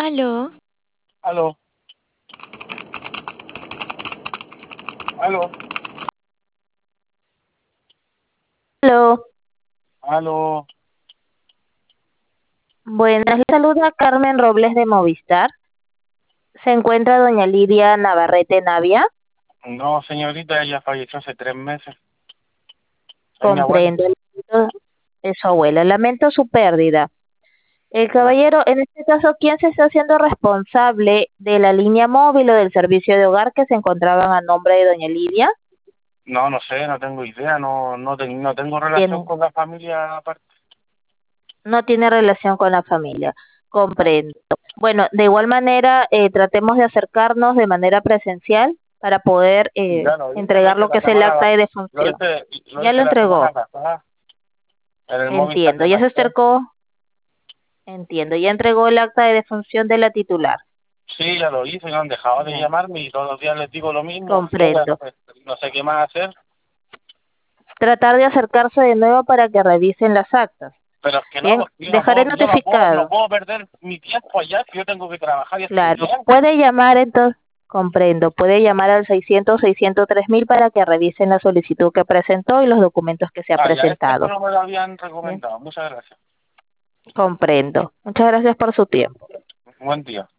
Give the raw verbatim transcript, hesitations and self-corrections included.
Aló, Aló, aló, Aló, aló. buenas, le saluda Carmen Robles de Movistar. Se encuentra doña Lidia Navarrete Navia. No, señorita, ella falleció hace tres meses. Es mi abuela. Comprendo, lamento- es su abuela. Lamento su pérdida. El Ya. caballero, en este caso, ¿quién se está haciendo responsable de la línea móvil o del servicio de hogar que se encontraban a nombre de doña Lidia? No, no sé, no tengo idea, no, no, ten- no tengo relación Tiene, con la familia aparte. no tiene relación con la familia. No. Comprendo. Bueno, de igual manera, eh, tratemos de acercarnos de manera presencial para poder eh, Ya lo hice, lo entregar hice lo que la es el acta semana, de lo defunción. hice, lo Ya lo hice la semana entregó. pasada en el Movistar Entiendo. de Ya se Maite. acercó. Entiendo. Ya entregó el acta de defunción de la titular. Sí, ya lo hice, no han dejado de Ya. llamarme y todos los días les digo lo mismo. Yo ya no Comprendo. sé, no sé qué más hacer, Tratar de acercarse de nuevo para que revisen las actas. pero es que no, Bien, pues, yo no dejaré puedo, yo no puedo, no notificado. puedo perder mi tiempo allá si yo tengo que trabajar y Claro. estudiar. Puede llamar entonces. Comprendo. Puede llamar al seiscientos, seiscientos tres mil para que revisen la solicitud que presentó y los documentos que se ha Ah, ya, es que esto presentado. no me lo habían Bien. recomendado. Muchas gracias. Comprendo. Muchas gracias por su tiempo. Buen día.